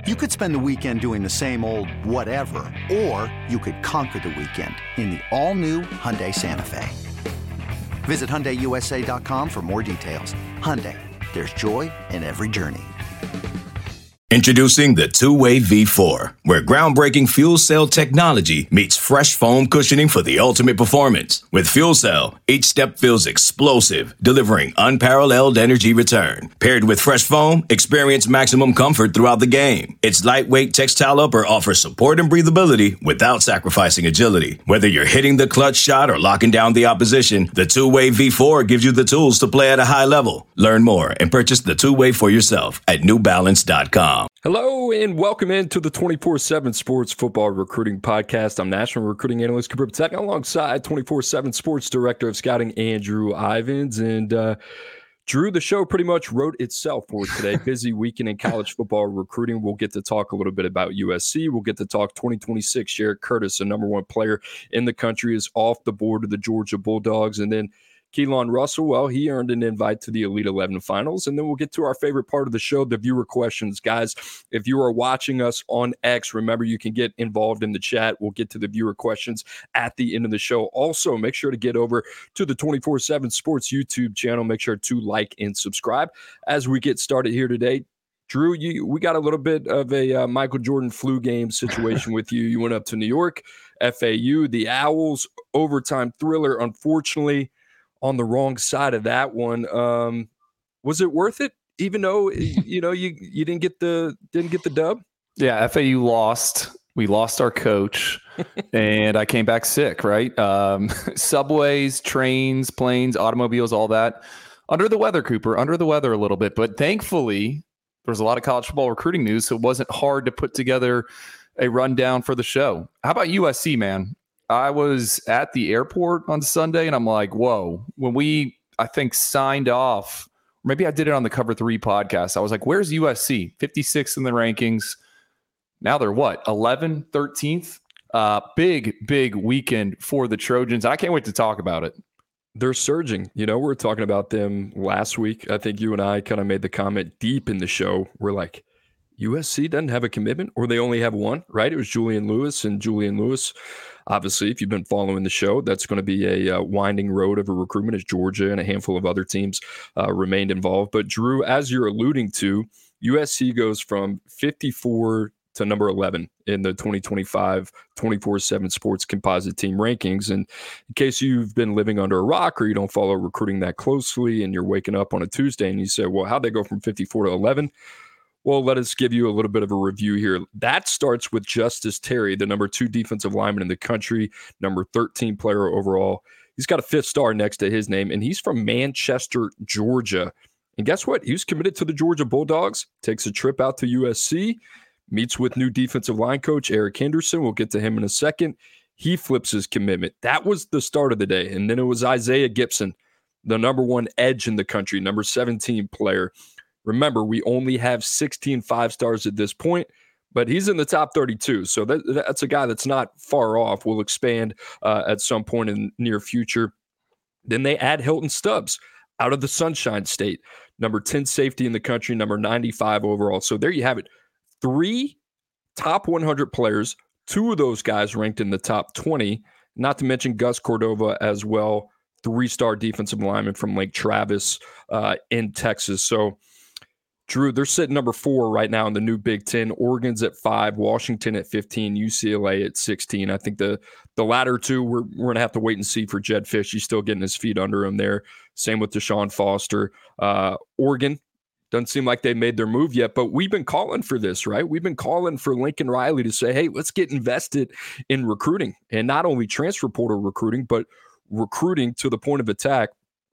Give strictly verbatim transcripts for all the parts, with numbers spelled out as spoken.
You could spend the weekend doing the same old whatever, or you could conquer the weekend in the all-new Hyundai Santa Fe. Visit Hyundai U S A dot com for more details. Hyundai, there's joy in every journey. Introducing the Two-Way V four, where groundbreaking fuel cell technology meets fresh foam cushioning for the ultimate performance. With Fuel Cell, each step feels explosive, delivering unparalleled energy return. Paired with fresh foam, experience maximum comfort throughout the game. Its lightweight textile upper offers support and breathability without sacrificing agility. Whether you're hitting the clutch shot or locking down the opposition, the Two-Way V four gives you the tools to play at a high level. Learn more and purchase the Two-Way for yourself at new balance dot com. Hello and welcome into the twenty-four seven Sports Football Recruiting Podcast. I'm National Recruiting Analyst Cooper Patek alongside twenty-four seven Sports Director of Scouting Andrew Ivins. And uh, Drew, the show pretty much wrote itself for today. Busy weekend in college football recruiting. We'll get to talk a little bit about U S C. We'll get to talk twenty twenty-six. Jarrett Curtis, the number one player in the country, is off the board of the Georgia Bulldogs. And then Keelan Russell, well, he earned an invite to the Elite eleven finals. And then we'll get to our favorite part of the show, the viewer questions. Guys, if you are watching us on X, remember you can get involved in the chat. We'll get to the viewer questions at the end of the show. Also, make sure to get over to the twenty-four seven Sports YouTube channel. Make sure to like and subscribe. As we get started here today, Drew, you, we got a little bit of a uh, Michael Jordan flu game situation with you. You went up to New York, F A U, the Owls, overtime thriller, unfortunately, on the wrong side of that one. Um, was it worth it? Even though you know you you didn't get the didn't get the dub. Yeah, F A U lost. We lost our coach, and I came back sick. Right, um, subways, trains, planes, automobiles, all that. Under the weather, Cooper. Under the weather a little bit, but thankfully there was a lot of college football recruiting news, so it wasn't hard to put together a rundown for the show. How about U S C, man? I was at the airport on Sunday, and I'm like, whoa. When we, I think, signed off, maybe I did it on the Cover three podcast. I was like, where's U S C? fifty-sixth in the rankings. Now they're what? eleventh, thirteenth? Uh, big, big weekend for the Trojans. I can't wait to talk about it. They're surging. You know, we were talking about them last week. I think you and I kind of made the comment deep in the show. We're like, U S C doesn't have a commitment, or they only have one, right? It was Julian Lewis, and Julian Lewis, obviously, if you've been following the show, that's going to be a uh, winding road of a recruitment as Georgia and a handful of other teams uh, remained involved. But Drew, as you're alluding to, U S C goes from fifty-four to number eleven in the twenty twenty-five twenty-four seven Sports Composite Team rankings. And in case you've been living under a rock or you don't follow recruiting that closely and you're waking up on a Tuesday and you say, well, how'd they go from fifty-four to eleven? Well, let us give you a little bit of a review here. That starts with Justice Terry, the number two defensive lineman in the country, number thirteen player overall. He's got a fifth star next to his name, and he's from Manchester, Georgia. And guess what? He was committed to the Georgia Bulldogs, takes a trip out to U S C, meets with new defensive line coach Eric Henderson. We'll get to him in a second. He flips his commitment. That was the start of the day. And then it was Isaiah Gibson, the number one edge in the country, number seventeen player. Remember, we only have sixteen five-stars at this point, but he's in the top thirty-two. So that, that's a guy that's not far off. We'll expand uh, at some point in the near future. Then they add Hilton Stubbs out of the Sunshine State, number ten safety in the country, number ninety-five overall. So there you have it. Three top one hundred players, two of those guys ranked in the top twenty, not to mention Gus Cordova as well, three-star defensive lineman from Lake Travis uh, in Texas. So Drew, they're sitting number four right now in the new Big Ten. Oregon's at five, Washington at fifteen, U C L A at sixteen. I think the the latter two, we're, we're going to have to wait and see for Jedd Fisch. He's still getting his feet under him there. Same with Deshaun Foster. Uh, Oregon, doesn't seem like they made their move yet, but we've been calling for this, right? We've been calling for Lincoln Riley to say, hey, let's get invested in recruiting, and not only transfer portal recruiting, but recruiting to the point of attack.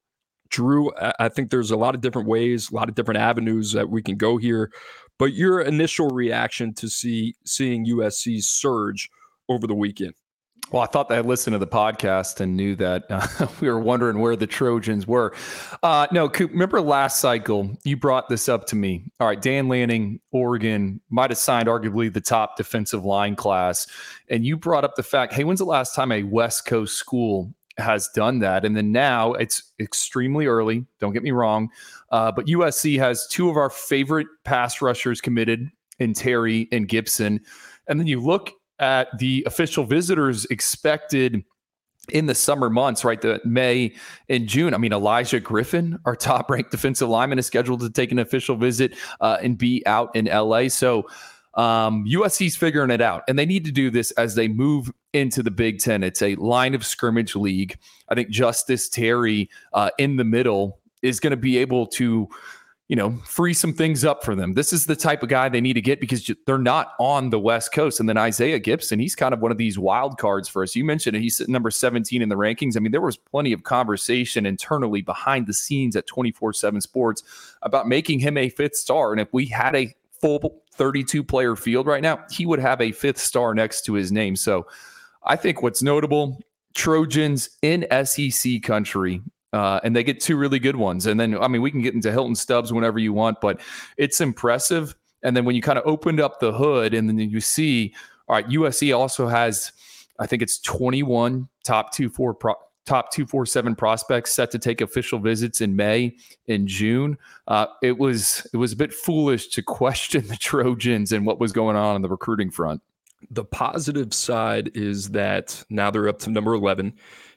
Drew, I think there's a lot of different ways, a lot of different avenues that we can go here. But your initial reaction to see seeing U S C surge over the weekend? Well, I thought they had listened to the podcast and knew that uh, we were wondering where the Trojans were. Uh, no, Coop, remember last cycle, you brought this up to me. All right, Dan Lanning, Oregon, might have signed arguably the top defensive line class. And you brought up the fact, hey, when's the last time a West Coast school has done that? And then now it's extremely early, don't get me wrong, uh, but U S C has two of our favorite pass rushers committed and Terry and Gibson. And then you look at the official visitors expected in the summer months, right? The May and June. I mean, Elijah Griffin, our top ranked defensive lineman, is scheduled to take an official visit uh, and be out in L A. So um, U S C's figuring it out, and they need to do this as they move into the Big Ten. It's a line of scrimmage league. I think Justice Terry uh, in the middle is going to be able to, you know, free some things up for them. This is the type of guy they need to get because they're not on the West Coast. And then Isaiah Gibson, he's kind of one of these wild cards for us. You mentioned it. He's sitting number seventeen in the rankings. I mean, there was plenty of conversation internally behind the scenes at twenty-four seven Sports about making him a fifth star. And if we had a full thirty-two player field right now, he would have a fifth star next to his name. So I think what's notable, Trojans in S E C country, Uh, and they get two really good ones. And then, I mean, we can get into Hilton Stubbs whenever you want, but it's impressive. And then when you kind of opened up the hood and then you see, all right, U S C also has, I think it's twenty-one top two, four, pro, top two, four, seven prospects set to take official visits in May and June. Uh, it was, it was a bit foolish to question the Trojans and what was going on on the recruiting front. The positive side is that now they're up to number eleven.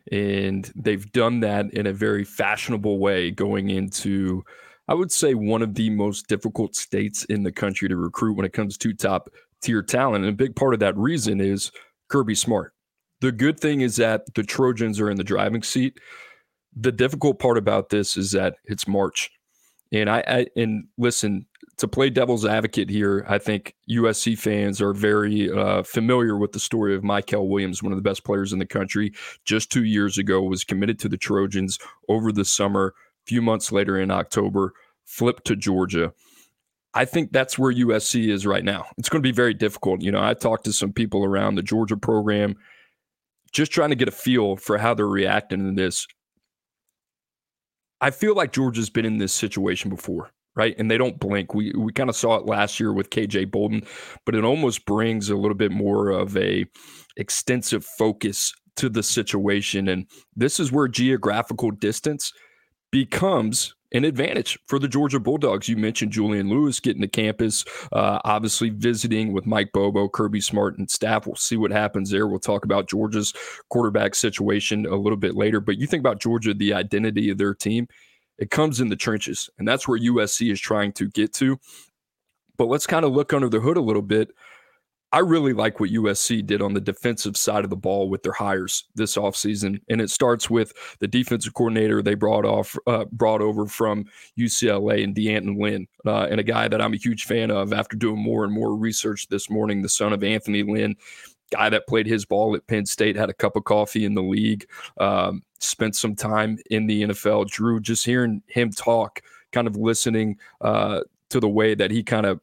And they've done that in a very fashionable way going into, I would say, one of the most difficult states in the country to recruit when it comes to top tier talent. And a big part of that reason is Kirby Smart. The good thing is that the Trojans are in the driving seat. The difficult part about this is that it's March. And I, I and listen, to play devil's advocate here, I think U S C fans are very uh, familiar with the story of Mykel Williams, one of the best players in the country. Just two years ago, was committed to the Trojans over the summer. A few months later in October, flipped to Georgia. I think that's where U S C is right now. It's going to be very difficult. You know, I talked to some people around the Georgia program, just trying to get a feel for how they're reacting to this. I feel like Georgia's been in this situation before, right? And they don't blink. We we kind of saw it last year with K J Bolden, but it almost brings a little bit more of a extensive focus to the situation. And this is where geographical distance becomes an advantage for the Georgia Bulldogs. You mentioned Julian Lewis getting to campus, uh, obviously visiting with Mike Bobo, Kirby Smart, and staff. We'll see what happens there. We'll talk about Georgia's quarterback situation a little bit later. But you think about Georgia, the identity of their team, it comes in the trenches, and that's where U S C is trying to get to. But let's kind of look under the hood a little bit. I really like what U S C did on the defensive side of the ball with their hires this offseason, and it starts with the defensive coordinator they brought off, uh, brought over from U C L A, and D'Anton Lynn, uh, and a guy that I'm a huge fan of after doing more and more research this morning, the son of Anthony Lynn, guy that played his ball at Penn State, had a cup of coffee in the league, um, spent some time in the N F L. Drew, just hearing him talk, kind of listening uh, to the way that he kind of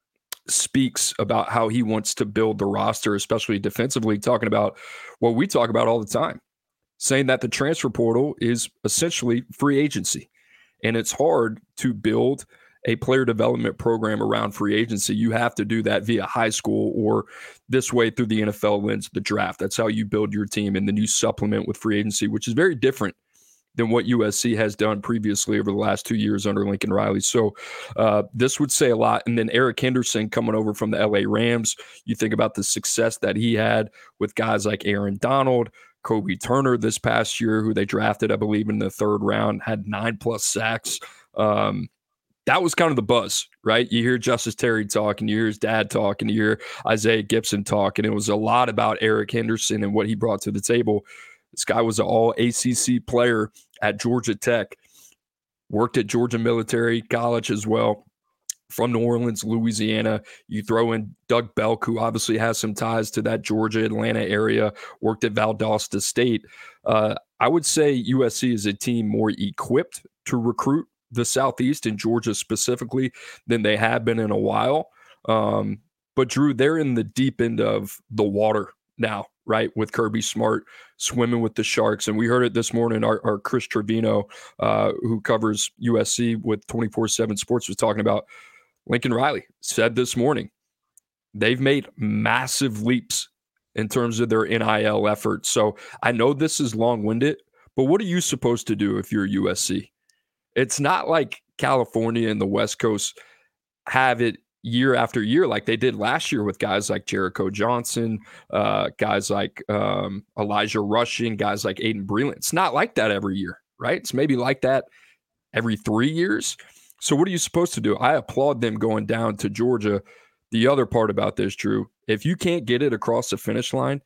speaks about how he wants to build the roster, especially defensively, talking about what we talk about all the time, saying that the transfer portal is essentially free agency. And it's hard to build a player development program around free agency. You have to do that via high school or this way through the N F L lens, the draft. That's how you build your team. And then you supplement with free agency, which is very different than what U S C has done previously over the last two years under Lincoln Riley. So uh, this would say a lot. And then Eric Henderson coming over from the L A Rams. You think about the success that he had with guys like Aaron Donald, Kobe Turner this past year, who they drafted, I believe, in the third round, had nine plus sacks. Um, that was kind of the buzz, right? You hear Justice Terry talk, and you hear his dad talk, and you hear Isaiah Gibson talk, and it was a lot about Eric Henderson and what he brought to the table. This guy was an all A C C player at Georgia Tech, worked at Georgia Military College as well, from New Orleans, Louisiana. You throw in Doug Belk, who obviously has some ties to that Georgia, Atlanta area, worked at Valdosta State. Uh, I would say U S C is a team more equipped to recruit the Southeast and Georgia specifically than they have been in a while. Um, but Drew, they're in the deep end of the water now, right? With Kirby Smart swimming with the Sharks. And we heard it this morning. Our, our Chris Trevino, uh, who covers U S C with twenty-four seven Sports, was talking about Lincoln Riley said this morning, they've made massive leaps in terms of their N I L efforts. So I know this is long-winded, but what are you supposed to do if you're U S C? It's not like California and the West Coast have it year after year like they did last year with guys like Jericho Johnson, uh, guys like um, Elijah Rushing, guys like Aiden Breland. It's not like that every year, right? It's maybe like that every three years. So what are you supposed to do? I applaud them going down to Georgia. The other part about this, Drew, if you can't get it across the finish line,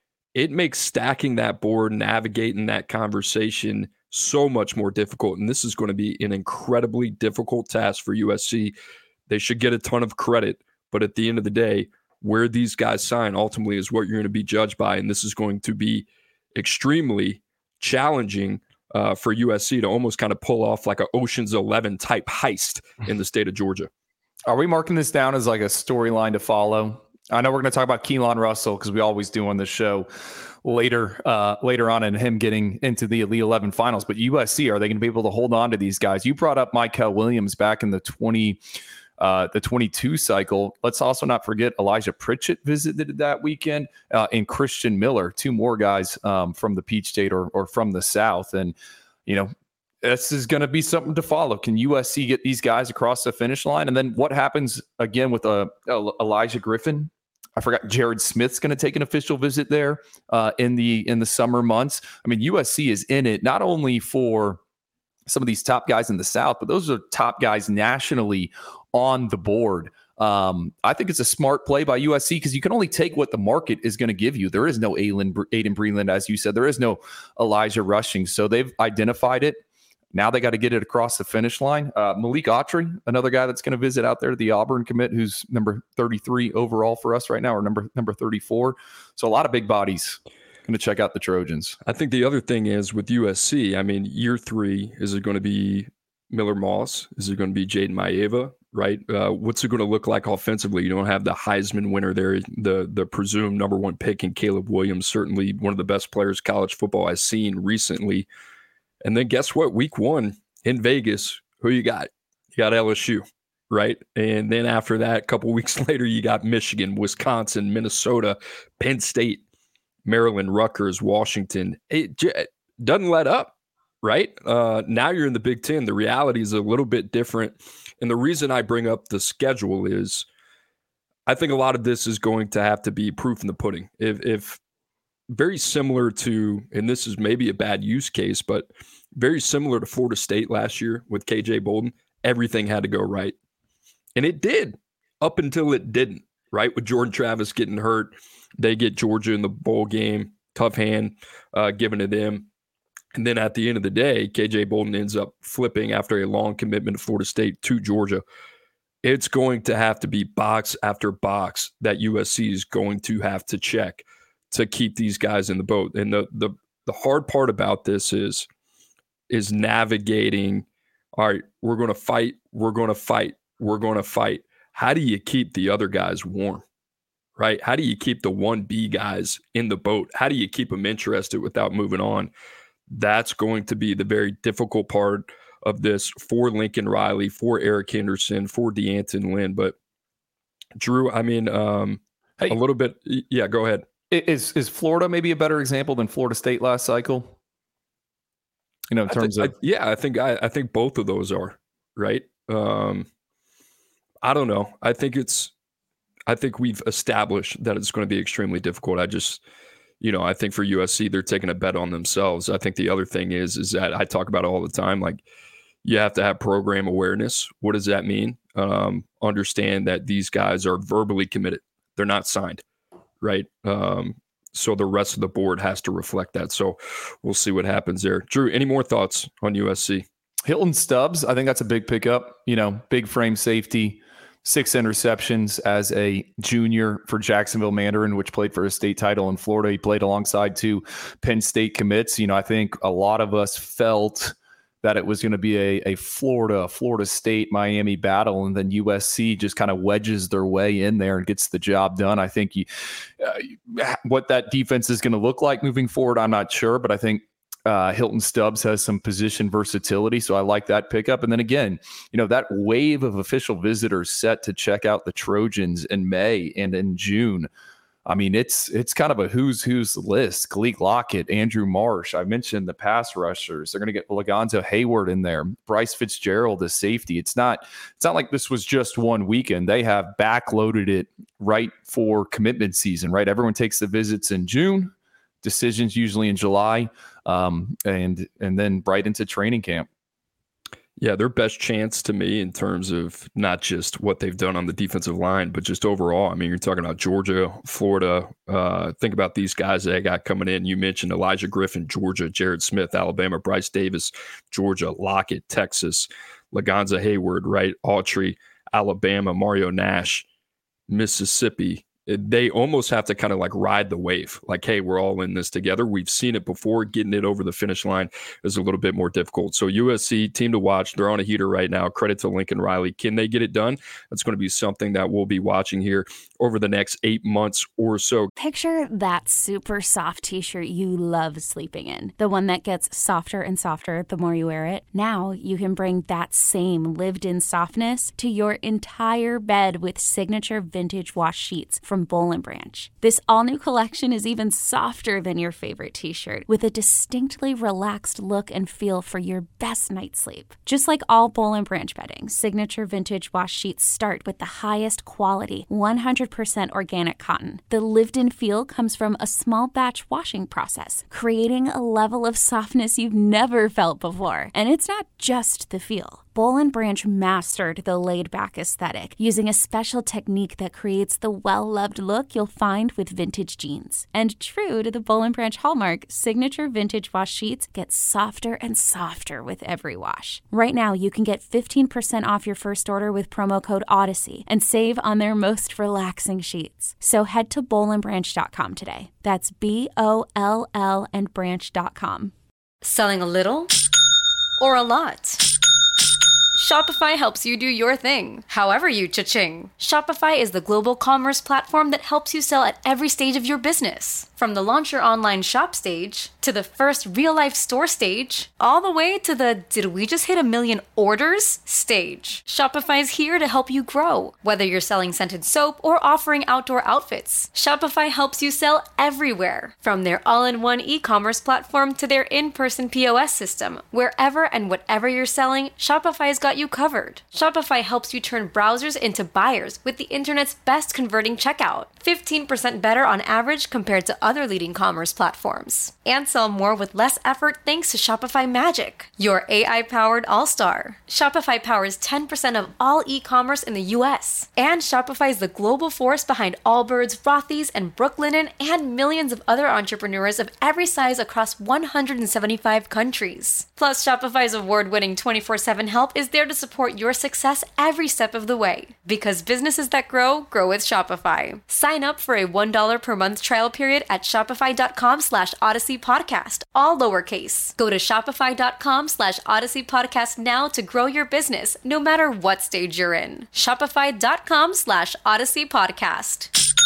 it makes stacking that board, navigating that conversation so much more difficult. And this is going to be an incredibly difficult task for U S C. They should get a ton of credit, but at the end of the day, where these guys sign ultimately is what you're going to be judged by. And this is going to be extremely challenging uh, for U S C to almost kind of pull off like an Ocean's Eleven type heist in the state of Georgia. Are we marking this down as like a storyline to follow? I know we're going to talk about Keelan Russell because we always do on this show later uh, later on and him getting into the Elite eleven finals. But U S C, are they going to be able to hold on to these guys? You brought up Mykel Williams back in the twenty uh, the twenty-two cycle. Let's also not forget Elijah Pritchett visited that weekend uh, and Christian Miller, two more guys um, from the Peach State or, or from the South. And, you know, this is going to be something to follow. Can U S C get these guys across the finish line? And then what happens again with uh, Elijah Griffin? I forgot Jared Smith's going to take an official visit there uh, in the in the summer months. I mean, U S C is in it not only for some of these top guys in the South, but those are top guys nationally on the board. Um, I think it's a smart play by U S C because you can only take what the market is going to give you. There is no Aiden Breland, as you said. There is no Elijah Rushing. So they've identified it. Now they got to get it across the finish line. Uh, Malik Autry, another guy that's going to visit out there, the Auburn commit, who's number thirty-three overall for us right now, or number number thirty-four. So a lot of big bodies going to check out the Trojans. I think the other thing is with U S C, I mean, year three, is it going to be Miller Moss? Is it going to be Jaden Maeva? Right? Uh, what's it going to look like offensively? You don't have the Heisman winner there, the the presumed number one pick in Caleb Williams, certainly one of the best players college football has seen recently. And then guess what? Week one in Vegas, who you got? You got L S U, right? And then after that, a couple weeks later, you got Michigan, Wisconsin, Minnesota, Penn State, Maryland, Rutgers, Washington. It j- doesn't let up, right? Uh, now you're in the Big Ten. The reality is a little bit different. And the reason I bring up the schedule is I think a lot of this is going to have to be proof in the pudding. If, if very similar to, and this is maybe a bad use case, but very similar to Florida State last year with K J Bolden, everything had to go right. And it did up until it didn't, right? With Jordan Travis getting hurt, they get Georgia in the bowl game, tough hand uh, given to them. And then at the end of the day, K J Bolden ends up flipping after a long commitment to Florida State to Georgia. It's going to have to be box after box that U S C is going to have to check to keep these guys in the boat. And the the the hard part about this is, is navigating, all right, we're going to fight, we're going to fight, we're going to fight. How do you keep the other guys warm, right? How do you keep the one B guys in the boat? How do you keep them interested without moving on? That's going to be the very difficult part of this for Lincoln Riley, for Eric Henderson, for D'Anton Lynn. But Drew, I mean, um, hey, a little bit. Yeah, go ahead. Is is Florida maybe a better example than Florida State last cycle? You know, in terms I of I, yeah, I think I, I think both of those are right. Um, I don't know. I think it's. I think we've established that it's going to be extremely difficult. I just, you know, I think for U S C they're taking a bet on themselves. I think the other thing is is that I talk about it all the time. Like you have to have program awareness. What does that mean? Um, understand that these guys are verbally committed. They're not signed. Right. Um, so the rest of the board has to reflect that. So we'll see what happens there. Drew, any more thoughts on U S C? Hilton Stubbs, I think that's a big pickup. You know, big frame safety, six interceptions as a junior for Jacksonville Mandarin, which played for a state title in Florida. He played alongside two Penn State commits. You know, I think a lot of us felt that it was going to be a, a Florida, Florida State, Miami battle, and then U S C just kind of wedges their way in there and gets the job done. I think you, uh, what that defense is going to look like moving forward, I'm not sure, but I think uh, Hilton Stubbs has some position versatility, so I like that pickup. And then again, you know, that wave of official visitors set to check out the Trojans in May and in June. I mean, it's it's kind of a who's who's list. Khalil Lockett, Andrew Marsh. I mentioned the pass rushers. They're going to get Lagonzo Hayward in there. Bryce Fitzgerald, the safety. It's not it's not like this was just one weekend. They have backloaded it right for commitment season, right? Everyone takes the visits in June, decisions usually in July, um, and and then right into training camp. Yeah, their best chance to me in terms of not just what they've done on the defensive line, but just overall. I mean, you're talking about Georgia, Florida. Uh, think about these guys that I got coming in. You mentioned Elijah Griffin, Georgia, Jared Smith, Alabama, Bryce Davis, Georgia, Lockett, Texas, Lagonza Hayward, right? Autry, Alabama, Mario Nash, Mississippi. They almost have to kind of like ride the wave. Like, hey, we're all in this together. We've seen it before. Getting it over the finish line is a little bit more difficult. So U S C, team to watch. They're on a heater right now. Credit to Lincoln Riley. Can they get it done? That's going to be something that we'll be watching here over the next eight months or so. Picture that super soft t-shirt you love sleeping in. The one that gets softer and softer the more you wear it. Now you can bring that same lived-in softness to your entire bed with signature vintage wash sheets from Boll and Branch. This all-new collection is even softer than your favorite t-shirt, with a distinctly relaxed look and feel for your best night's sleep. Just like all Boll and Branch bedding, signature vintage wash sheets start with the highest quality, one hundred percent organic cotton. The lived-in feel comes from a small batch washing process, creating a level of softness you've never felt before. And it's not just the feel. Boll and Branch mastered the laid-back aesthetic using a special technique that creates the well-loved look you'll find with vintage jeans. And true to the Boll and Branch hallmark, signature vintage wash sheets get softer and softer with every wash. Right now, you can get fifteen percent off your first order with promo code Odyssey and save on their most relaxing sheets. So head to boll and branch dot com today. That's B O L L and branch dot com. Selling a little or a lot? Shopify helps you do your thing, however you cha-ching. Shopify is the global commerce platform that helps you sell at every stage of your business. From the launch your online shop stage, to the first real-life store stage, all the way to the did we just hit a million orders stage. Shopify's here to help you grow. Whether you're selling scented soap or offering outdoor outfits, Shopify helps you sell everywhere. From their all-in-one e-commerce platform to their in-person P O S system, wherever and whatever you're selling, Shopify's got you covered. Shopify helps you turn browsers into buyers with the internet's best converting checkout. fifteen percent better on average compared to other leading commerce platforms. And sell more with less effort thanks to Shopify Magic, your A I-powered all-star. Shopify powers ten percent of all e-commerce in the U S. And Shopify is the global force behind Allbirds, Rothy's, and Brooklinen, and millions of other entrepreneurs of every size across one hundred seventy-five countries. Plus, Shopify's award-winning twenty-four seven help is there to support your success every step of the way. Because businesses that grow, grow with Shopify. Sign up for a one dollar per month trial period at shopify.com slash Odyssey Podcast, all lowercase. Go to shopify.com slash Odyssey Podcast now to grow your business, no matter what stage you're in. Shopify.com slash Odyssey Podcast.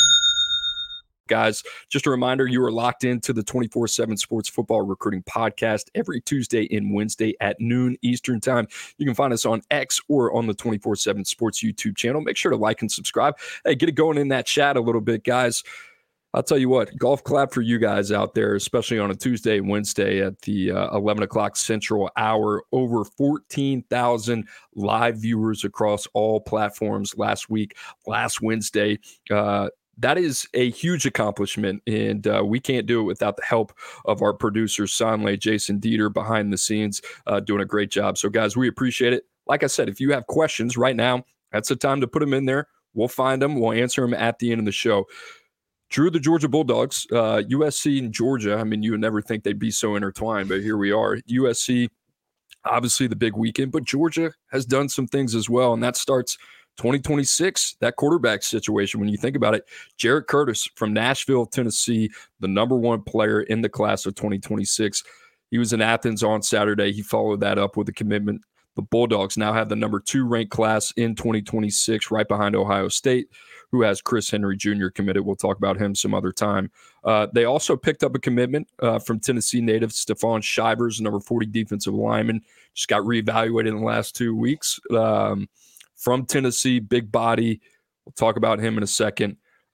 Guys, just a reminder, you are locked into the twenty-four seven Sports Football Recruiting Podcast every Tuesday and Wednesday at noon Eastern Time. You can find us on X or on the twenty-four seven Sports YouTube channel. Make sure to like and subscribe. Hey, get it going in that chat a little bit, guys. I'll tell you what, golf clap for you guys out there, especially on a Tuesday and Wednesday at the uh, eleven o'clock Central hour. Over fourteen thousand live viewers across all platforms last week, last Wednesday. Uh, That is a huge accomplishment, and uh, we can't do it without the help of our producers, Sonley, Jason Dieter, behind the scenes, uh, doing a great job. So, guys, we appreciate it. Like I said, if you have questions right now, that's the time to put them in there. We'll find them. We'll answer them at the end of the show. Drew, the Georgia Bulldogs, uh, U S C and Georgia. I mean, you would never think they'd be so intertwined, but here we are. U S C, obviously the big weekend, but Georgia has done some things as well, and that starts twenty twenty-six, that quarterback situation. When you think about it, Jarrett Curtis from Nashville, Tennessee, the number one player in the class of twenty twenty-six. He was in Athens on Saturday. He followed that up with a commitment. The Bulldogs now have the number two ranked class in twenty twenty-six, right behind Ohio State, who has Chris Henry Junior committed. We'll talk about him some other time. Uh, they also picked up a commitment uh, from Tennessee native Stephon Shivers, number forty defensive lineman. Just got reevaluated in the last two weeks. Um, From Tennessee, big body. We'll talk about him in a second.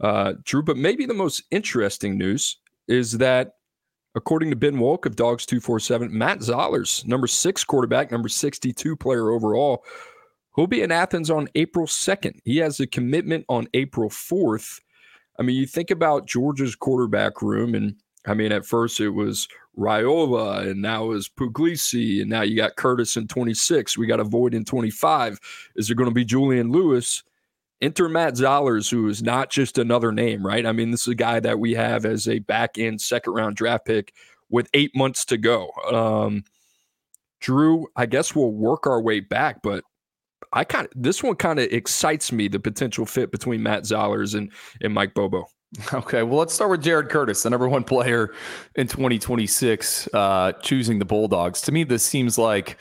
Uh, Drew, but maybe the most interesting news is that, according to Ben Wolk of Dogs two forty-seven, Matt Zollers, number six quarterback, number sixty-two player overall, he'll be in Athens on April second. He has a commitment on April fourth. I mean, you think about Georgia's quarterback room, and I mean, at first it was Raiola, and now it's Puglisi, and now you got Curtis in twenty-six. We got a void in twenty-five. Is there going to be Julian Lewis? Enter Matt Zollers, who is not just another name, right? I mean, this is a guy that we have as a back-end second-round draft pick with eight months to go. Um, Drew, I guess we'll work our way back, but I kind of this one kind of excites me, the potential fit between Matt Zollers and, and Mike Bobo. Okay, well, let's start with Jared Curtis, the number one player in twenty twenty-six, uh, choosing the Bulldogs. To me, this seems like,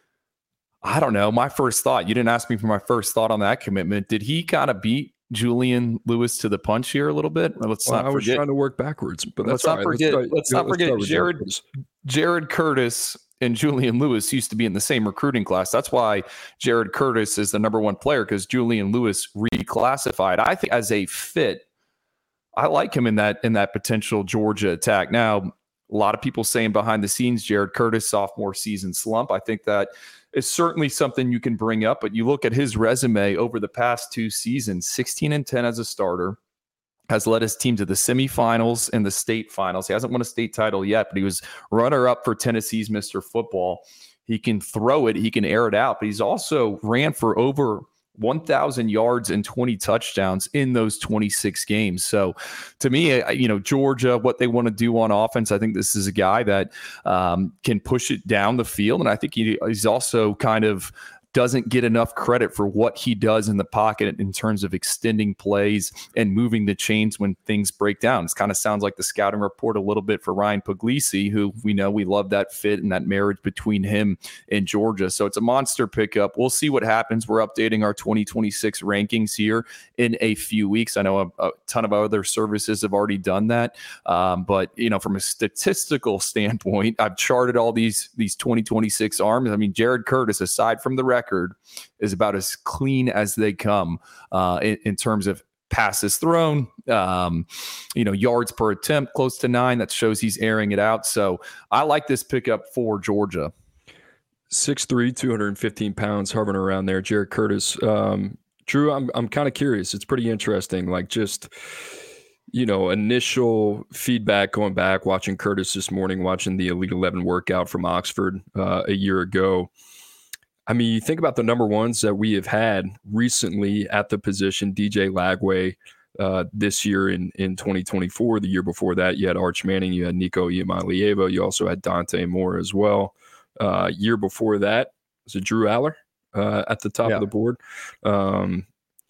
I don't know, my first thought. You didn't ask me for my first thought on that commitment. Did he kind of beat Julian Lewis to the punch here a little bit? Let's well, not I was forget. trying to work backwards, but let's that's not right. forget. Let's, let's start, not let's forget Jared, Jared. Jared Curtis and Julian Lewis used to be in the same recruiting class. That's why Jared Curtis is the number one player, because Julian Lewis reclassified. I think as a fit, I like him in that in that potential Georgia attack. Now, a lot of people saying behind the scenes, Jared Curtis, sophomore season slump. I think that is certainly something you can bring up, but you look at his resume over the past two seasons, sixteen and ten as a starter, has led his team to the semifinals and the state finals. He hasn't won a state title yet, but he was runner-up for Tennessee's Mister Football. He can throw it, he can air it out, but he's also ran for over one thousand yards and twenty touchdowns in those twenty-six games. So to me, you know, Georgia, what they want to do on offense, I think this is a guy that um, can push it down the field. And I think he, he's also kind of doesn't get enough credit for what he does in the pocket in terms of extending plays and moving the chains when things break down. It kind of sounds like the scouting report a little bit for Ryan Puglisi, who we know we love that fit and that marriage between him and Georgia. So it's a monster pickup. We'll see what happens. We're updating our twenty twenty-six rankings here in a few weeks. I know a, a ton of other services have already done that. Um, but, you know, from a statistical standpoint, I've charted all these, these twenty twenty-six arms. I mean, Jared Curtis, aside from the record, is about as clean as they come uh, in, in terms of passes thrown, um, you know, yards per attempt, close to nine. That shows he's airing it out. So I like this pickup for Georgia. six three, two hundred fifteen pounds, hovering around there. Jared Curtis. Um, Drew, I'm I'm kind of curious. It's pretty interesting. Like, just, you know, initial feedback going back, watching Curtis this morning, watching the Elite eleven workout from Oxford uh, a year ago. I mean, you think about the number ones that we have had recently at the position, D J Lagway uh, this year in, in twenty twenty-four. The year before that, you had Arch Manning, you had Nico Iamaleava, you also had Dante Moore as well. Uh, year before that, was it Drew Aller uh, at the top yeah. of the board? Um,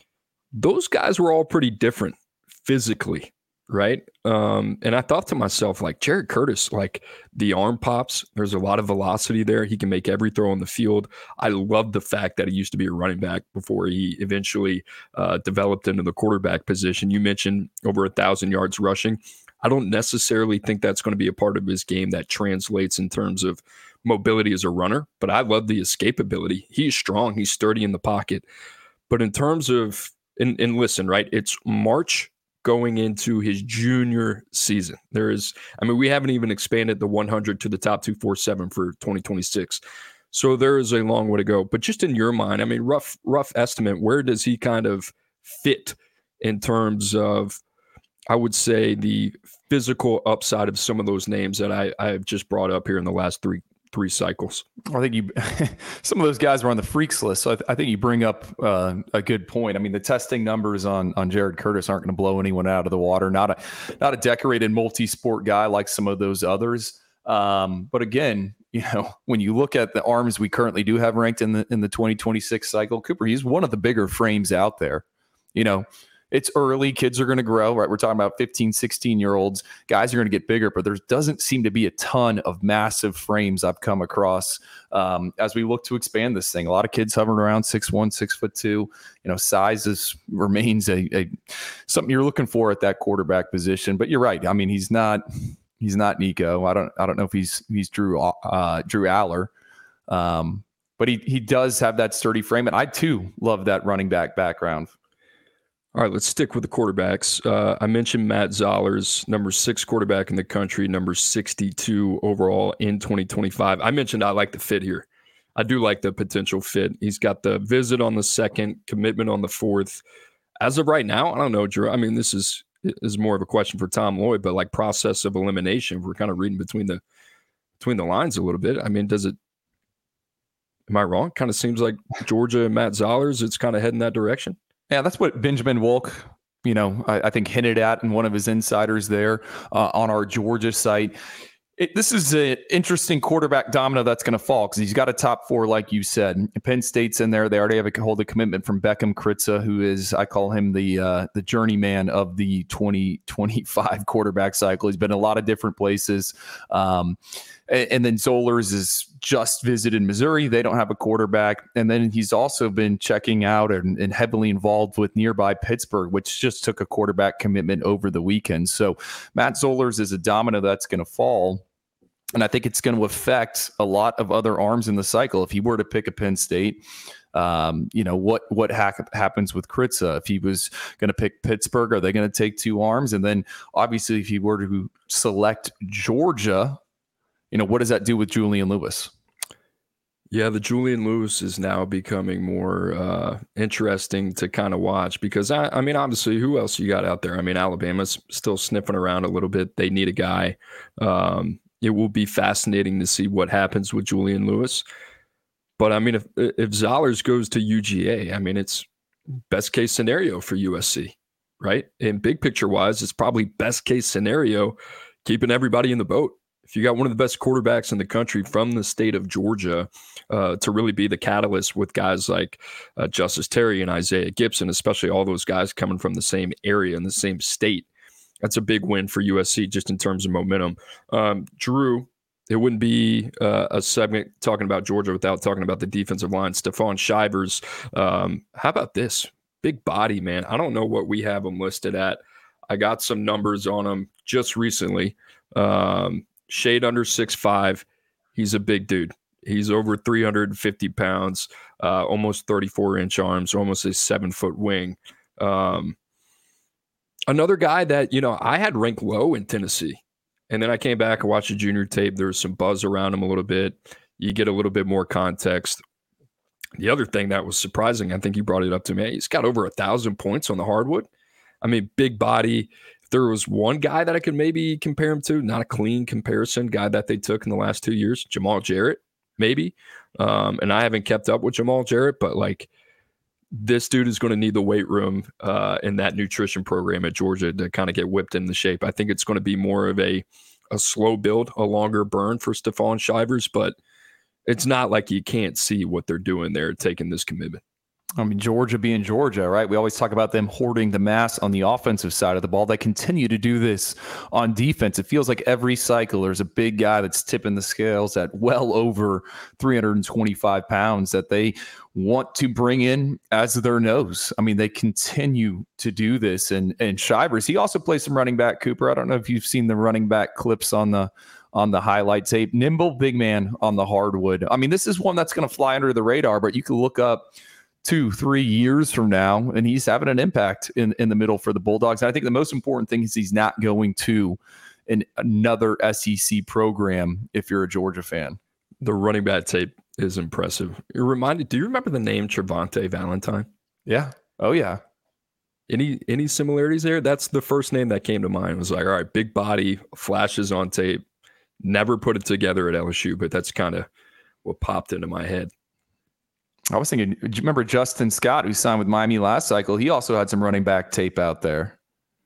those guys were all pretty different physically, right? Um, and I thought to myself, like, Jared Curtis, like, the arm pops, there's a lot of velocity there. He can make every throw on the field. I love the fact that he used to be a running back before he eventually uh, developed into the quarterback position. You mentioned over a thousand yards rushing. I don't necessarily think that's going to be a part of his game that translates in terms of mobility as a runner, but I love the escapability. He's strong. He's sturdy in the pocket. But in terms of, and, and listen, right, it's March going into his junior season. There is, I mean, we haven't even expanded the one hundred to the top two forty-seven for twenty twenty-six. So there is a long way to go. But just in your mind, I mean, rough, rough estimate, where does he kind of fit in terms of, I would say, the physical upside of some of those names that I, I have just brought up here in the last three three cycles? I think you, some of those guys were on the freaks list. So I, th- I think you bring up uh, a good point. I mean, the testing numbers on, on Jared Curtis aren't going to blow anyone out of the water. Not a, not a decorated multi-sport guy like some of those others. Um, but again, you know, when you look at the arms we currently do have ranked in the, in the twenty twenty-six cycle, Cooper, he's one of the bigger frames out there. You know, it's early. Kids are going to grow, right? We're talking about fifteen, sixteen year olds. Guys are going to get bigger, but there doesn't seem to be a ton of massive frames I've come across um, as we look to expand this thing. A lot of kids hovering around six one, six foot two. You know, size is, remains a, a something you're looking for at that quarterback position. But you're right. I mean, he's not he's not Nico. I don't I don't know if he's he's Drew uh, Drew Aller. Um, but he he does have that sturdy frame, and I too love that running back background. All right, let's stick with the quarterbacks. Uh, I mentioned Matt Zollers, number six quarterback in the country, number sixty-two overall in twenty twenty-five. I mentioned I like the fit here. I do like the potential fit. He's got the visit on the second, commitment on the fourth. As of right now, I don't know, Drew. I mean, this is is more of a question for Tom Lloyd, but like process of elimination, we're kind of reading between the between the lines a little bit. I mean, does it? Am I wrong? Kind of seems like Georgia and Matt Zollers, it's kind of heading that direction. Yeah, that's what Benjamin Wolk, you know, I, I think hinted at in one of his insiders there uh, on our Georgia site. It, this is an interesting quarterback domino that's going to fall because he's got a top four, like you said. Penn State's in there. They already have a hold a commitment from Beckham Kritza, who is, I call him the uh, the journeyman of the twenty twenty-five quarterback cycle. He's been in a lot of different places. Um, and, and then Zollers is just visited Missouri. They don't have a quarterback. And then he's also been checking out and, and heavily involved with nearby Pittsburgh, which just took a quarterback commitment over the weekend. So Matt Zollers is a domino that's going to fall. And I think it's going to affect a lot of other arms in the cycle. If he were to pick a Penn State, um, you know, what what ha- happens with Kritza? If he was going to pick Pittsburgh, are they going to take two arms? And then obviously if he were to select Georgia, you know, what does that do with Julian Lewis? Yeah, the Julian Lewis is now becoming more uh, interesting to kind of watch because, I, I mean, obviously, who else you got out there? I mean, Alabama's still sniffing around a little bit. They need a guy. Um, it will be fascinating to see what happens with Julian Lewis. But, I mean, if, if Zollers goes to U G A, I mean, it's best case scenario for U S C, right? And big picture-wise, it's probably best case scenario keeping everybody in the boat. If you got one of the best quarterbacks in the country from the state of Georgia uh, to really be the catalyst with guys like uh, Justice Terry and Isaiah Gibson, especially all those guys coming from the same area in the same state, that's a big win for U S C just in terms of momentum. Um, Drew, it wouldn't be uh, a segment talking about Georgia without talking about the defensive line. Stephon Shivers, um, how about this? Big body, man. I don't know what we have him listed at. I got some numbers on him just recently. Um, Shade under six five. He's a big dude. He's over three hundred fifty pounds, uh, almost thirty-four inch arms, almost a seven foot wing. Um, another guy that, you know, I had ranked low in Tennessee. And then I came back and watched the junior tape. There was some buzz around him a little bit. You get a little bit more context. The other thing that was surprising, I think you brought it up to me, he's got over a thousand points on the hardwood. I mean, big body. If there was one guy that I could maybe compare him to, not a clean comparison, guy that they took in the last two years, Jamal Jarrett, maybe. Um, and I haven't kept up with Jamal Jarrett, but like this dude is going to need the weight room uh, in that nutrition program at Georgia to kind of get whipped into shape. I think it's going to be more of a, a slow build, a longer burn for Stephon Shivers, but it's not like you can't see what they're doing there, taking this commitment. I mean, Georgia being Georgia, right? We always talk about them hoarding the mass on the offensive side of the ball. They continue to do this on defense. It feels like every cycle there's a big guy that's tipping the scales at well over three hundred twenty-five pounds that they want to bring in as their nose. I mean, they continue to do this. And and Shivers, he also plays some running back, Cooper. I don't know if you've seen the running back clips on the on the highlight tape. Nimble big man on the hardwood. I mean, this is one that's going to fly under the radar, but you can look up two, three years from now, and he's having an impact in, in the middle for the Bulldogs. And I think the most important thing is he's not going to an, another S E C program if you're a Georgia fan. The running back tape is impressive. You're reminded, do you remember the name Trevante Valentine? Yeah. Oh, yeah. Any any similarities there? That's the first name that came to mind. It was like, all right, big body, flashes on tape. Never put it together at L S U, but that's kind of what popped into my head. I was thinking, do you remember Justin Scott, who signed with Miami last cycle? He also had some running back tape out there.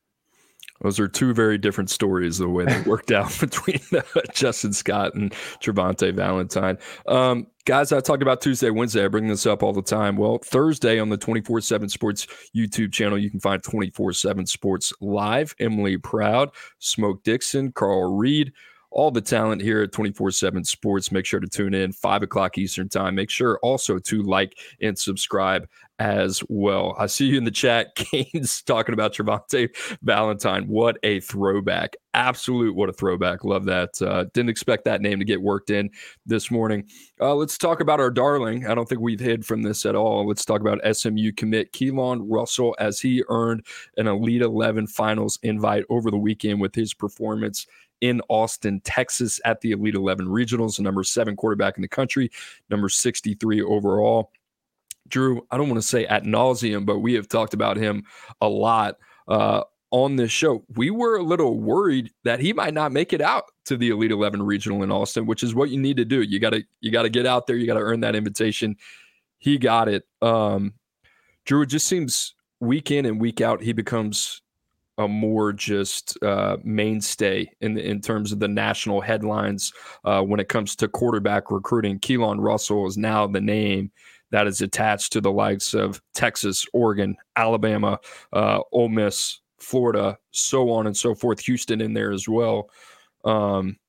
Those are two very different stories, the way they worked out between uh, Justin Scott and Trevante Valentine. Um, guys, I talk about Tuesday, Wednesday. I bring this up all the time. Well, Thursday on the twenty-four seven Sports YouTube channel, you can find twenty-four seven Sports Live. Emily Proud, Smoke Dixon, Carl Reed, all the talent here at twenty-four seven Sports. Make sure to tune in five o'clock Eastern time. Make sure also to like and subscribe as well. I see you in the chat. Kane's talking about Travante Valentine. What a throwback. Absolute what a throwback. Love that. Uh, didn't expect that name to get worked in this morning. Uh, let's talk about our darling. I don't think we've hid from this at all. Let's talk about S M U commit Keelan Russell as he earned an Elite eleven finals invite over the weekend with his performance in Austin, Texas at the Elite eleven Regionals, the number seven quarterback in the country, number sixty-three overall. Drew, I don't want to say ad nauseum, but we have talked about him a lot uh, on this show. We were a little worried that he might not make it out to the Elite eleven Regional in Austin, which is what you need to do. You got to you got to get out there. You got to earn that invitation. He got it. Um, Drew, it just seems week in and week out, he becomes a more just uh, mainstay in in terms of the national headlines uh, when it comes to quarterback recruiting. Keelan Russell is now the name that is attached to the likes of Texas, Oregon, Alabama, uh, Ole Miss, Florida, so on and so forth. Houston in there as well. Um,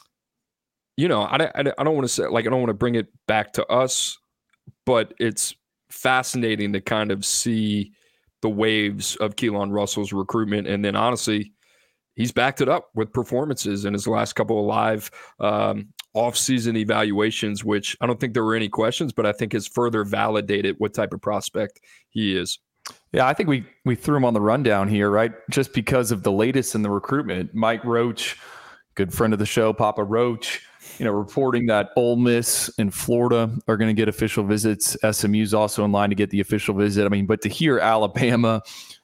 you know, I, I, I don't want to say, like, I don't want to bring it back to us, but it's fascinating to kind of see the waves of Keelan Russell's recruitment. And then honestly, he's backed it up with performances in his last couple of live um, off-season evaluations, which I don't think there were any questions, but I think has further validated what type of prospect he is. Yeah, I think we we threw him on the rundown here, right? Just because of the latest in the recruitment. Mike Roach, good friend of the show, Papa Roach, you know, reporting that Ole Miss and Florida are going to get official visits. S M U's also in line to get the official visit. I mean, but to hear Alabama,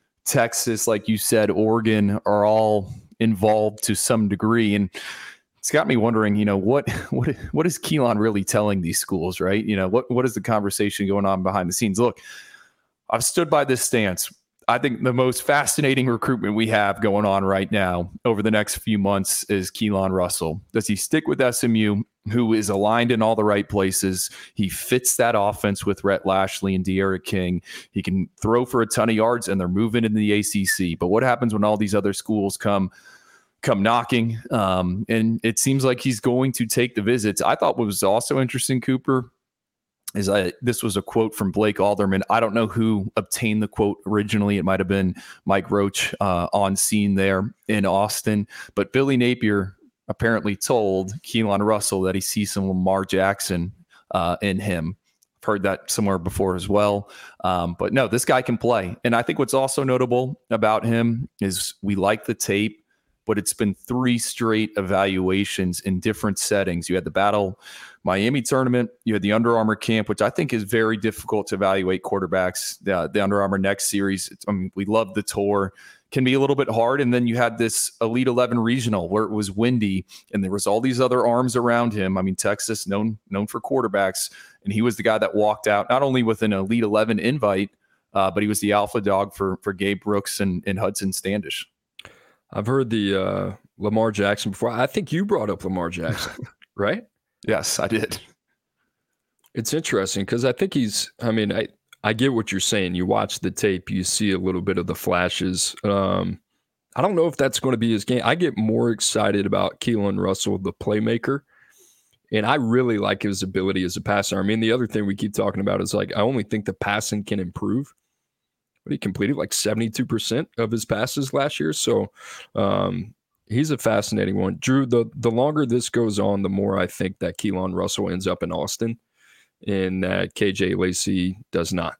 Texas, like you said, Oregon are all involved to some degree. And it's got me wondering, you know, what what what is Keelan really telling these schools, right? You know, what what is the conversation going on behind the scenes? Look, I've stood by this stance. I think the most fascinating recruitment we have going on right now over the next few months is Keelan Russell. Does he stick with S M U, who is aligned in all the right places? He fits that offense with Rhett Lashley and De'Ara King. He can throw for a ton of yards, and they're moving into the A C C. But what happens when all these other schools come come knocking? Um, and it seems like he's going to take the visits. I thought what was also interesting, Cooper, is I, this was a quote from Blake Alderman. I don't know who obtained the quote originally. It might have been Mike Roach uh, on scene there in Austin. But Billy Napier apparently told Keelan Russell that he sees some Lamar Jackson uh, in him. I've heard that somewhere before as well. Um, but no, this guy can play. And I think what's also notable about him is we like the tape, but it's been three straight evaluations in different settings. You had the Battle Miami tournament, you had the Under Armour camp, which I think is very difficult to evaluate quarterbacks. The, the Under Armour Next series, it's, I mean, we love the tour, can be a little bit hard. And then you had this Elite eleven regional where it was windy and there was all these other arms around him. I mean, Texas known known for quarterbacks, and he was the guy that walked out not only with an Elite eleven invite, uh, but he was the alpha dog for for Gabe Brooks and, and Hudson Standish. I've heard the uh, Lamar Jackson before. I think you brought up Lamar Jackson, right? Yes, I did. It's interesting because I think he's, I mean, I, I get what you're saying. You watch the tape, you see a little bit of the flashes. Um, I don't know if that's going to be his game. I get more excited about Keelan Russell, the playmaker, and I really like his ability as a passer. I mean, the other thing we keep talking about is like, I only think the passing can improve. But he completed like seventy-two percent of his passes last year. So um, he's a fascinating one. Drew, the, the longer this goes on, the more I think that Keelan Russell ends up in Austin and uh, K J Lacey does not.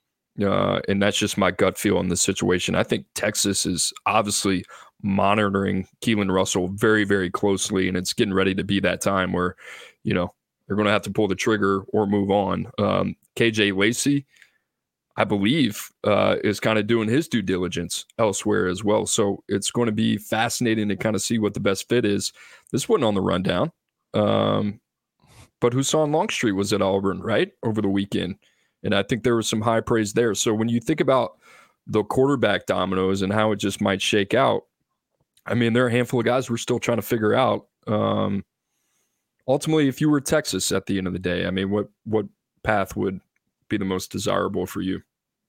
Uh, and that's just my gut feel on the situation. I think Texas is obviously monitoring Keelan Russell very, very closely, and it's getting ready to be that time where, you know, they're going to have to pull the trigger or move on. Um, K J Lacey, I believe, uh, is kind of doing his due diligence elsewhere as well. So it's going to be fascinating to kind of see what the best fit is. This wasn't on the rundown, um, but Hassan Longstreet was at Auburn, right, over the weekend. And I think there was some high praise there. So when you think about the quarterback dominoes and how it just might shake out, I mean, there are a handful of guys we're still trying to figure out. Um, ultimately, if you were Texas at the end of the day, I mean, what what path would be the most desirable for you?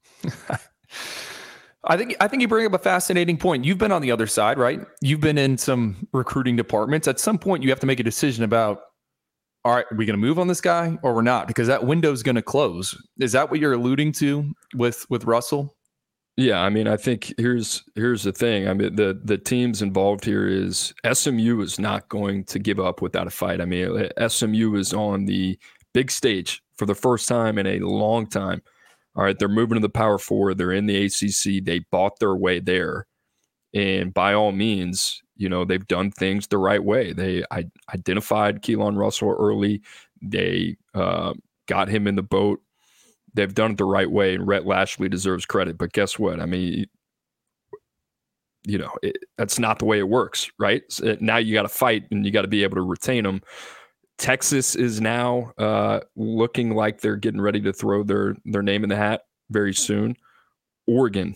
I think I think you bring up a fascinating point. You've been on the other side, right? You've been in some recruiting departments. At some point, you have to make a decision about all right, are we going to move on this guy or we're not? Because that window's going to close. Is that what you're alluding to with with Russell? Yeah, I mean, I think here's here's the thing. I mean, the the teams involved here is S M U is not going to give up without a fight. I mean, S M U is on the big stage for the first time in a long time. All right, they're moving to the Power Four. They're in the A C C. They bought their way there, and by all means, you know, they've done things the right way. They I, identified Keelan Russell early. They uh, got him in the boat. They've done it the right way, and Rhett Lashley deserves credit. But guess what? I mean, you know, it, that's not the way it works, right? So now you got to fight, and you got to be able to retain them. Texas is now uh, looking like they're getting ready to throw their their name in the hat very soon. Oregon,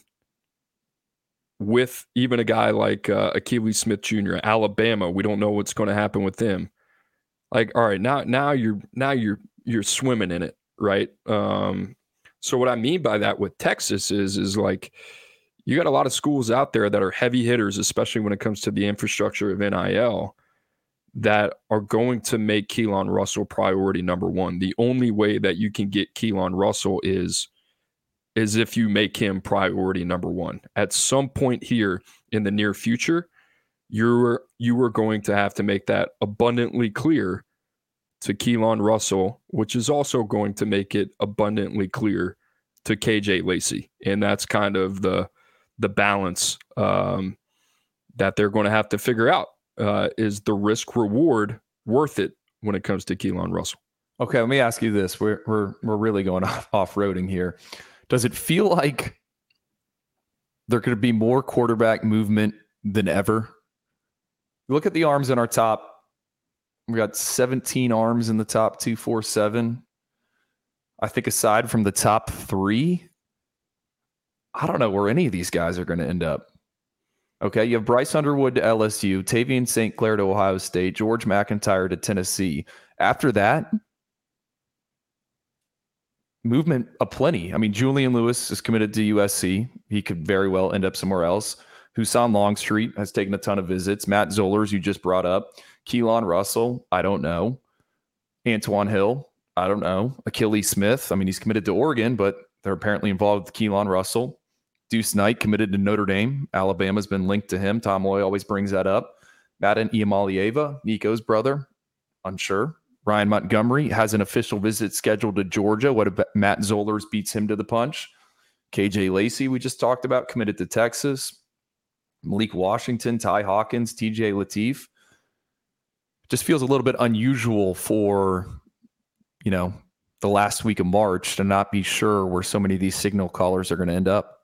with even a guy like uh, Akili Smith Junior Alabama, we don't know what's going to happen with them. Like, all right, now now you're now you're you're swimming in it. Right. Um, so what I mean by that with Texas is, is like, you got a lot of schools out there that are heavy hitters, especially when it comes to the infrastructure of N I L, that are going to make Keelan Russell priority number one. The only way that you can get Keelan Russell is, is if you make him priority number one. At some point here in the near future, you're, you are going to have to make that abundantly clear to Keelan Russell, which is also going to make it abundantly clear to K J Lacey. And that's kind of the the balance um, that they're going to have to figure out. Uh, is the risk reward worth it when it comes to Keelan Russell? Okay, let me ask you this. We're we're we're really going off off-roading here. Does it feel like there could be more quarterback movement than ever? Look at the arms in our top. We got seventeen arms in the top two, four, seven. I think aside from the top three, I don't know where any of these guys are going to end up. Okay, you have Bryce Underwood to L S U, Tavian Saint Clair to Ohio State, George McIntyre to Tennessee. After that, movement aplenty. I mean, Julian Lewis is committed to U S C. He could very well end up somewhere else. Husan Longstreet has taken a ton of visits. Matt Zollers, you just brought up. Keelan Russell, I don't know. Antoine Hill, I don't know. Akili Smith, I mean, he's committed to Oregon, but they're apparently involved with Keelan Russell. Deuce Knight committed to Notre Dame. Alabama's been linked to him. Tom Loy always brings that up. Madden Iamalieva, Nico's brother, unsure. Ryan Montgomery has an official visit scheduled to Georgia. What about Matt Zollers beats him to the punch? K J Lacey, we just talked about, committed to Texas. Malik Washington, Ty Hawkins, T J Lateef. Just feels a little bit unusual for, you know, the last week of March to not be sure where so many of these signal callers are going to end up.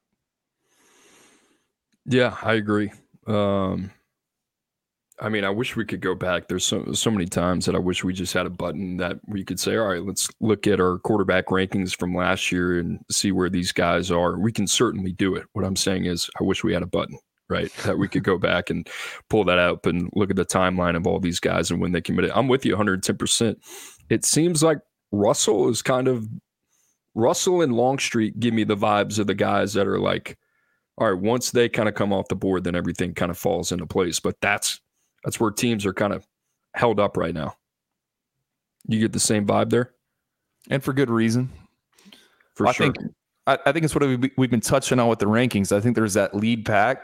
Yeah, I agree. Um, I mean, I wish we could go back. There's so so many times that I wish we just had a button that we could say, all right, let's look at our quarterback rankings from last year and see where these guys are. We can certainly do it. What I'm saying is I wish we had a button, right, that we could go back and pull that up and look at the timeline of all these guys and when they committed. I'm with you one hundred ten percent. It seems like Russell is kind of – Russell and Longstreet give me the vibes of the guys that are like, all right, once they kind of come off the board, then everything kind of falls into place. But that's that's where teams are kind of held up right now. You get the same vibe there? And for good reason. For I sure. Think, I, I think it's what we've, we've been touching on with the rankings. I think there's that lead pack.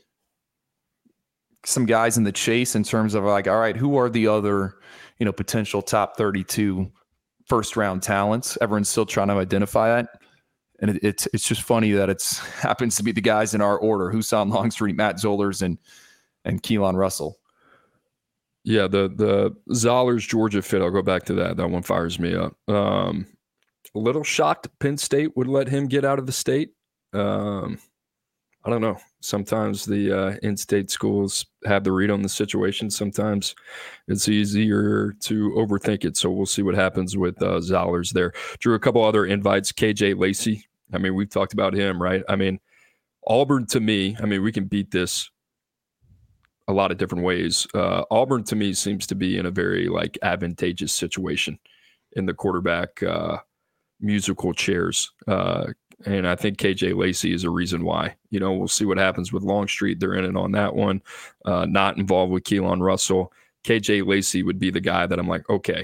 Some guys in the chase in terms of like, all right, who are the other, you know, potential top thirty-two first round talents? Everyone's still trying to identify it. And it, it's it's just funny that it's happens to be the guys in our order: Husan Longstreet, Matt Zollers, and and Keelan Russell. Yeah, the the Zollers Georgia fit. I'll go back to that. That one fires me up. Um, a little shocked Penn State would let him get out of the state. Um, I don't know. Sometimes the uh, in-state schools have the read on the situation. Sometimes it's easier to overthink it. So we'll see what happens with uh, Zollers there. Drew, a couple other invites. K J Lacey. I mean, we've talked about him, right? I mean, Auburn to me, I mean, we can beat this a lot of different ways. Uh, Auburn to me seems to be in a very like advantageous situation in the quarterback uh, musical chairs. Uh, and I think K J Lacey is a reason why. You know, we'll see what happens with Longstreet. They're in it on that one. Uh, not involved with Keelan Russell. K J Lacey would be the guy that I'm like, okay,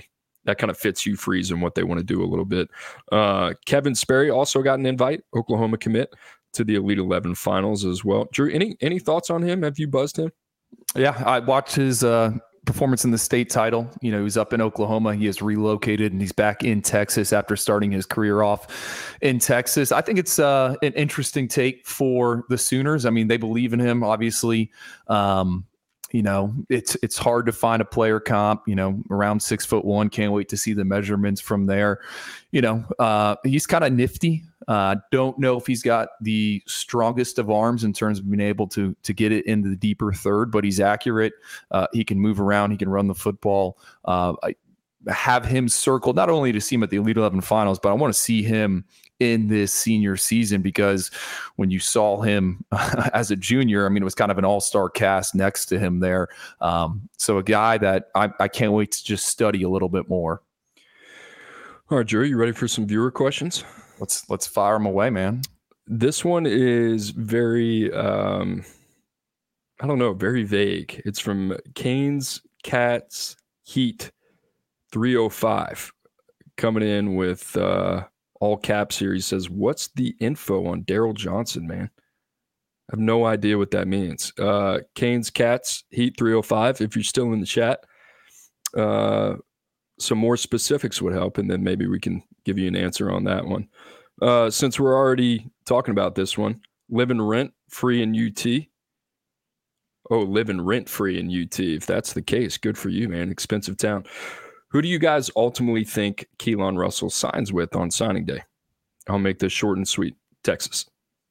that kind of fits Hugh Freeze and what they want to do a little bit. Uh, Kevin Sperry also got an invite, Oklahoma commit, to the Elite eleven finals as well. Drew, any any thoughts on him? Have you buzzed him? Yeah, I watched his uh, performance in the state title. You know, he's up in Oklahoma. He has relocated and he's back in Texas after starting his career off in Texas. I think it's uh, an interesting take for the Sooners. I mean, they believe in him, obviously. Um, you know, it's it's hard to find a player comp, you know, around six foot one. Can't wait to see the measurements from there. You know, uh, he's kind of nifty. Uh, don't know if he's got the strongest of arms in terms of being able to to get it into the deeper third, but he's accurate. Uh, he can move around. He can run the football. Uh, I have him circled not only to see him at the Elite eleven finals, but I want to see him in this senior season, because when you saw him uh, as a junior, I mean, it was kind of an all-star cast next to him there. Um, so a guy that I, I can't wait to just study a little bit more. All right, Drew, you ready for some viewer questions? Let's let's fire them away, man. This one is very, um, I don't know, very vague. It's from Canes Cats Heat three oh five, coming in with uh, all caps here. He says, "What's the info on Daryl Johnson, man?" I have no idea what that means. Uh, Canes Cats Heat three oh five. If you're still in the chat, uh, some more specifics would help, and then maybe we can give you an answer on that one. Uh, since we're already talking about this one, living rent free in U T. Oh, living rent free in U T. If that's the case, good for you, man. Expensive town. Who do you guys ultimately think Keelan Russell signs with on signing day? I'll make this short and sweet. Texas.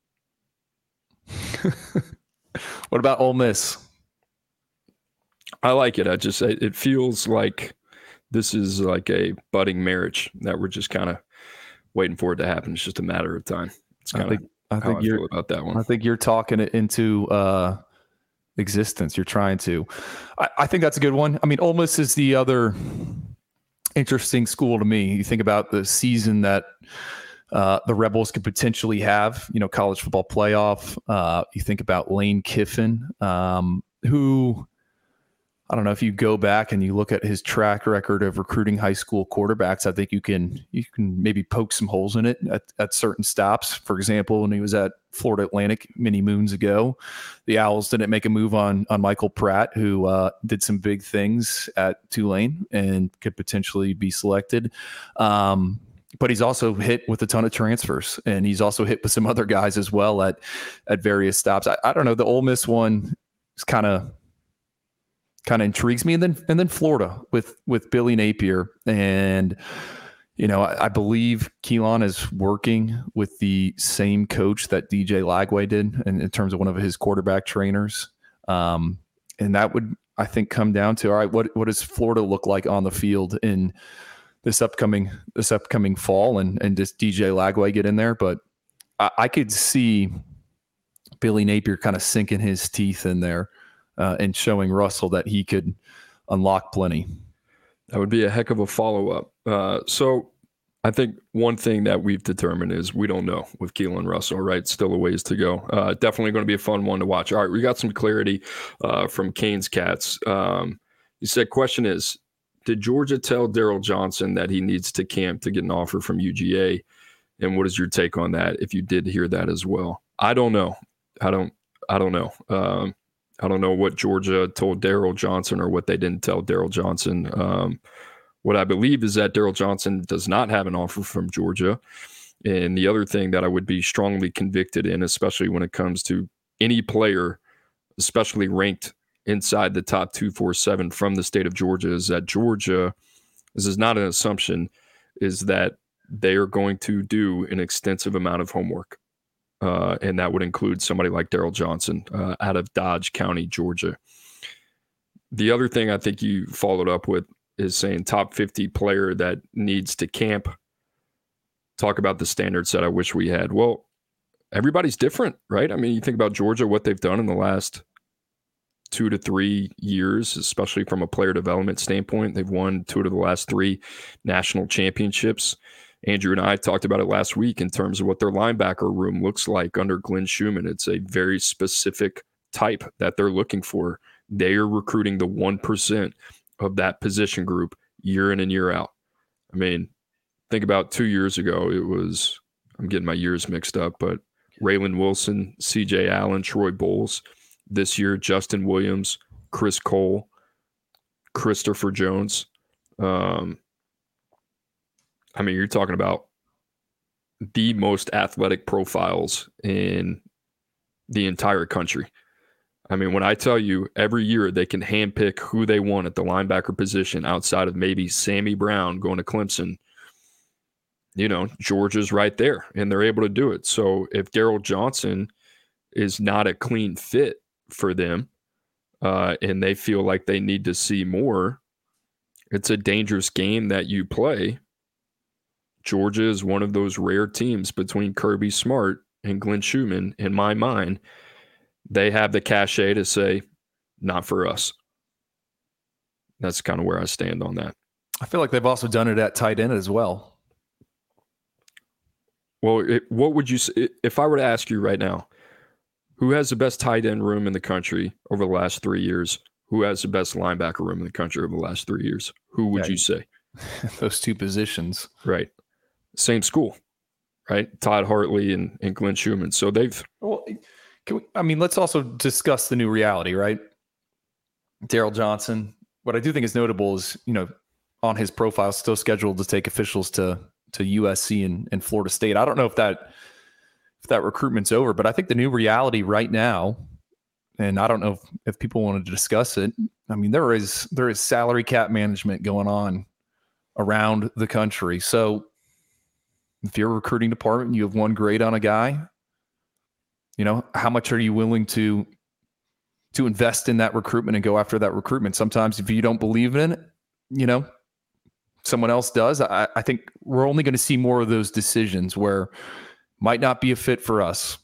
What about Ole Miss? I like it. I just, it feels like this is like a budding marriage that we're just kind of waiting for it to happen. It's just a matter of time. It's kind of I think how I you're feel about that one. I think you're talking it into uh, existence. You're trying to. I, I think that's a good one. I mean, Ole Miss is the other interesting school to me. You think about the season that uh, the Rebels could potentially have. You know, college football playoff. Uh, you think about Lane Kiffin, um, who. I don't know if you go back and you look at his track record of recruiting high school quarterbacks. I think you can you can maybe poke some holes in it at, at certain stops. For example, when he was at Florida Atlantic many moons ago, the Owls didn't make a move on on Michael Pratt, who uh, did some big things at Tulane and could potentially be selected. Um, but he's also hit with a ton of transfers, and he's also hit with some other guys as well at at various stops. I, I don't know. The Ole Miss one is kind of. kind of intrigues me. And then, and then Florida with, with Billy Napier. And, you know, I, I believe Keelan is working with the same coach that D J Lagway did in, in terms of one of his quarterback trainers. Um, and that would, I think, come down to, all right, what, what does Florida look like on the field in this upcoming, this upcoming fall, and, and does D J Lagway get in there? But I, I could see Billy Napier kind of sinking his teeth in there. Uh, and showing Russell that he could unlock plenty. That would be a heck of a follow-up. Uh, so I think one thing that we've determined is we don't know with Keelan Russell, right? Still a ways to go. Uh, definitely going to be a fun one to watch. All right, we got some clarity uh, from Canes Cats. Um, he said, question is, did Georgia tell Daryl Johnson that he needs to camp to get an offer from U G A? And what is your take on that, if you did hear that as well? I don't know. I don't, I don't know. Um, I don't know what Georgia told Daryl Johnson or what they didn't tell Daryl Johnson. Um, what I believe is that Daryl Johnson does not have an offer from Georgia. And the other thing that I would be strongly convicted in, especially when it comes to any player, especially ranked inside the top two forty-seven from the state of Georgia, is that Georgia, this is not an assumption, is that they are going to do an extensive amount of homework. Uh, and that would include somebody like Daryl Johnson uh, out of Dodge County, Georgia. The other thing I think you followed up with is saying top fifty player that needs to camp. Talk about the standards that I wish we had. Well, everybody's different, right? I mean, you think about Georgia, what they've done in the last two to three years, especially from a player development standpoint. They've won two of the last three national championships. Andrew and I talked about it last week in terms of what their linebacker room looks like under Glenn Schumann. It's a very specific type that they're looking for. They are recruiting the one percent of that position group year in and year out. I mean, think about two years ago, it was, I'm getting my years mixed up, but Raylan Wilson, C J Allen, Troy Bowles. This year, Justin Williams, Chris Cole, Christopher Jones. Um, I mean, you're talking about the most athletic profiles in the entire country. I mean, when I tell you every year they can handpick who they want at the linebacker position outside of maybe Sammy Brown going to Clemson, you know, Georgia's right there, and they're able to do it. So if Darryl Johnson is not a clean fit for them, uh, and they feel like they need to see more, it's a dangerous game that you play. Georgia is one of those rare teams between Kirby Smart and Glenn Schumann, in my mind. They have the cachet to say, not for us. That's kind of where I stand on that. I feel like they've also done it at tight end as well. Well, it, what would you say, if I were to ask you right now, who has the best tight end room in the country over the last three years? Who has the best linebacker room in the country over the last three years? Who would yeah, you say? Those two positions. Right. Same school, right? Todd Hartley and, and Glenn Schumann. So they've... Well, can we, I mean, let's also discuss the new reality, right? Darryl Johnson. What I do think is notable is, you know, on his profile, still scheduled to take officials to to U S C and, and Florida State. I don't know if that if that recruitment's over, but I think the new reality right now, and I don't know if, if people wanted to discuss it. I mean, there is there is salary cap management going on around the country. So if you're a recruiting department and you have one grade on a guy, you know, how much are you willing to to invest in that recruitment and go after that recruitment? Sometimes if you don't believe in it, you know, someone else does. I, I think we're only going to see more of those decisions where might not be a fit for us.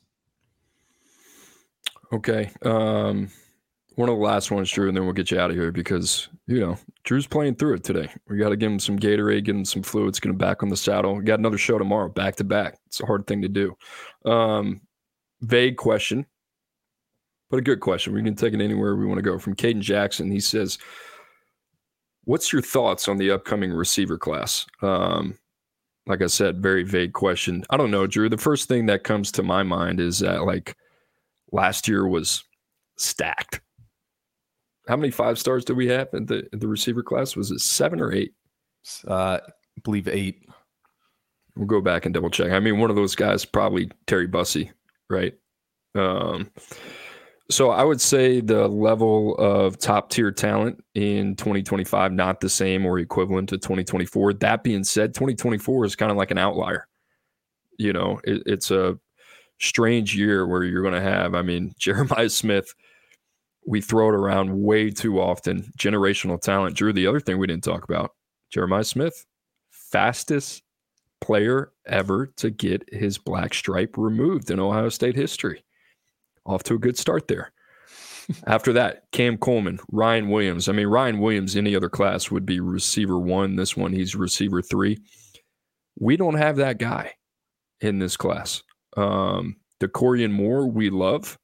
Okay. Um, one of the last ones, Drew, and then we'll get you out of here because, you know, Drew's playing through it today. We got to give him some Gatorade, give him some fluids, get him back on the saddle. We got another show tomorrow, back to back. It's a hard thing to do. Um, vague question, but a good question. We can take it anywhere we want to go. From Caden Jackson, he says, what's your thoughts on the upcoming receiver class? Um, like I said, very vague question. I don't know, Drew. The first thing that comes to my mind is that, like, last year was stacked. How many five stars did we have in the in the receiver class? Was it seven or eight? Uh, I believe eight. We'll go back and double check. I mean, one of those guys, probably Terry Bussey, right? Um, so I would say the level of top tier talent in twenty twenty-five, not the same or equivalent to twenty twenty-four. That being said, twenty twenty-four is kind of like an outlier. You know, it, it's a strange year where you're going to have, I mean, Jeremiah Smith, we throw it around way too often. Generational talent. Drew, the other thing we didn't talk about, Jeremiah Smith, fastest player ever to get his black stripe removed in Ohio State history. Off to a good start there. After that, Cam Coleman, Ryan Williams. I mean, Ryan Williams, any other class would be receiver one. This one, he's receiver three. We don't have that guy in this class. Um, DeCorian Moore, we love.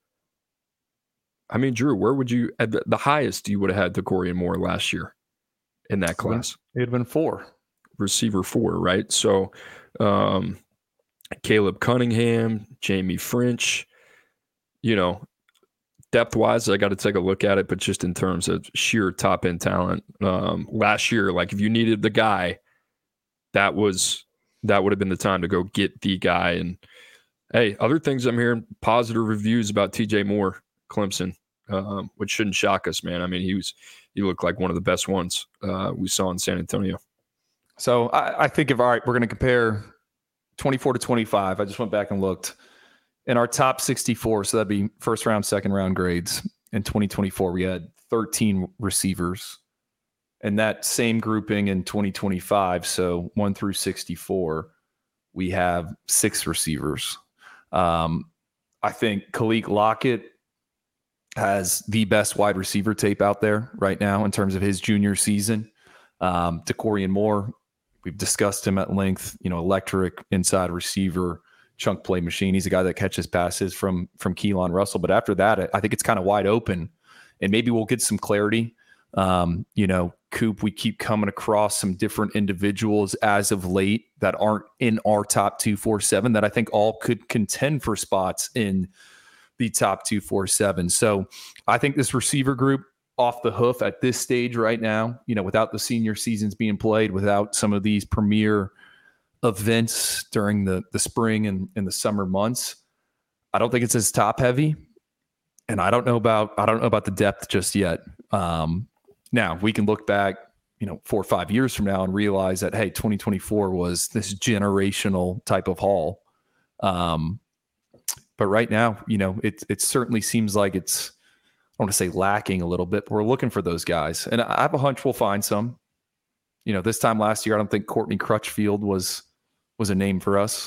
I mean, Drew, where would you, at the highest you would have had DeCorian Moore last year in that class? It would have been four. Receiver four, right? So um, Caleb Cunningham, Jamie French, you know, depth-wise, I got to take a look at it, but just in terms of sheer top-end talent, um, last year, like if you needed the guy, that was that would have been the time to go get the guy. And hey, other things I'm hearing, positive reviews about T J Moore, Clemson, um, which shouldn't shock us, man. I mean, he was he looked like one of the best ones uh, we saw in San Antonio. So I, I think if, all right, we're going to compare twenty-four to twenty-five. I just went back and looked. In our top sixty-four, so that'd be first round, second round grades. In twenty twenty-four, we had thirteen receivers. And that same grouping in twenty twenty-five, so one through sixty-four, we have six receivers. Um, I think Khalil Lockett has the best wide receiver tape out there right now in terms of his junior season. Um, DeCorian Moore, we've discussed him at length, you know, electric inside receiver, chunk play machine. He's a guy that catches passes from from Keelan Russell. But after that, I think it's kind of wide open, and maybe we'll get some clarity Um, you know, Coop, we keep coming across some different individuals as of late that aren't in our top two forty-seven that I think all could contend for spots in the top two forty-seven. So I think this receiver group off the hoof at this stage right now, you know, without the senior seasons being played, without some of these premier events during the, the spring and, and the summer months, I don't think it's as top heavy. And I don't know about, I don't know about the depth just yet. Um, now we can look back, you know, four or five years from now and realize that, hey, twenty twenty-four was this generational type of haul. Um, but right now, you know, it, it certainly seems like it's, I want to say lacking a little bit, but we're looking for those guys. And I have a hunch we'll find some. You know, this time last year, I don't think Courtney Crutchfield was, was a name for us.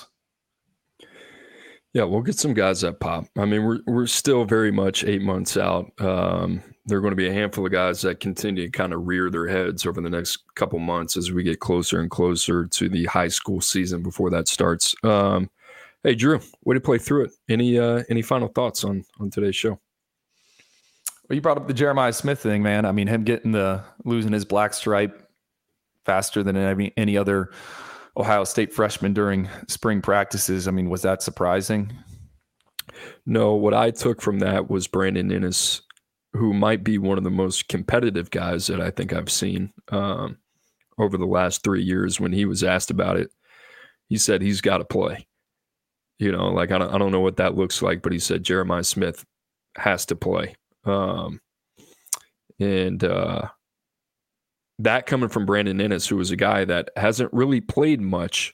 Yeah, we'll get some guys that pop. I mean, we're we're still very much eight months out. Um, there are going to be a handful of guys that continue to kind of rear their heads over the next couple months as we get closer and closer to the high school season before that starts. Um, hey, Drew, way to play through it. Any uh, any final thoughts on on today's show? Well, you brought up the Jeremiah Smith thing, man. I mean, him getting the losing his black stripe faster than any any other Ohio State freshman during spring practices. I mean, was that surprising? No, what I took from that was Brandon Inniss, who might be one of the most competitive guys that I think I've seen um, over the last three years. When he was asked about it, he said he's got to play. You know, like, I don't, I don't know what that looks like, but he said Jeremiah Smith has to play. Um, and uh, that coming from Brandon Inniss, who was a guy that hasn't really played much,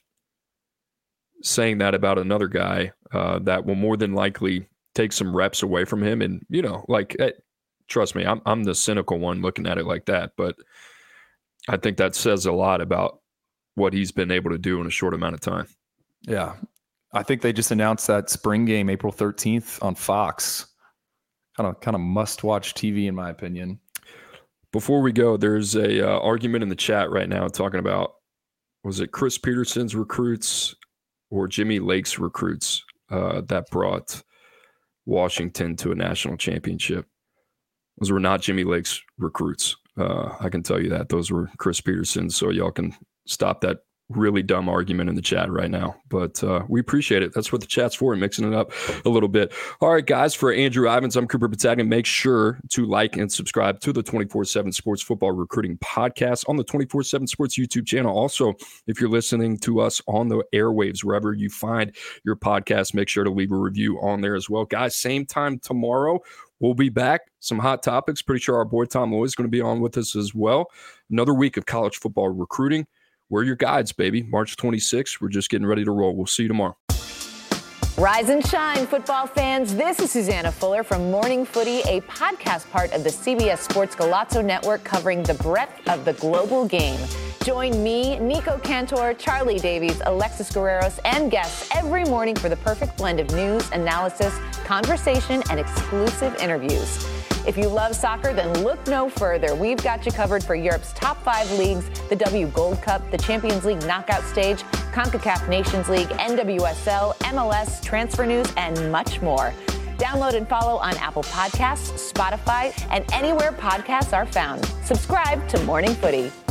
saying that about another guy uh, that will more than likely take some reps away from him. And, you know, like, hey, trust me, I'm I'm the cynical one looking at it like that. But I think that says a lot about what he's been able to do in a short amount of time. Yeah. I think they just announced that spring game April thirteenth on Fox. Kind of kind of must-watch T V, in my opinion. Before we go, there's a uh, argument in the chat right now talking about, was it Chris Peterson's recruits or Jimmy Lake's recruits uh, that brought Washington to a national championship? Those were not Jimmy Lake's recruits. Uh, I can tell you that. Those were Chris Peterson's, so y'all can stop that really dumb argument in the chat right now. But uh, we appreciate it. That's what the chat's for, mixing it up a little bit. All right, guys, for Andrew Ivins, I'm Cooper Battaglia. Make sure to like and subscribe to the twenty-four seven Sports Football Recruiting Podcast on the twenty-four seven Sports YouTube channel. Also, if you're listening to us on the airwaves, wherever you find your podcast, make sure to leave a review on there as well. Guys, same time tomorrow, we'll be back. Some hot topics. Pretty sure our boy Tom Lloyd is going to be on with us as well. Another week of college football recruiting. We're your guides, baby. March twenty-sixth. We're just getting ready to roll. We'll see you tomorrow. Rise and shine, football fans. This is Susanna Fuller from Morning Footy, a podcast part of the C B S Sports Golazo Network covering the breadth of the global game. Join me, Nico Cantor, Charlie Davies, Alexis Guerreros, and guests every morning for the perfect blend of news, analysis, conversation, and exclusive interviews. If you love soccer, then look no further. We've got you covered for Europe's top five leagues, the W Gold Cup, the Champions League knockout stage, CONCACAF Nations League, N W S L, M L S, transfer news, and much more. Download and follow on Apple Podcasts, Spotify, and anywhere podcasts are found. Subscribe to Morning Footy.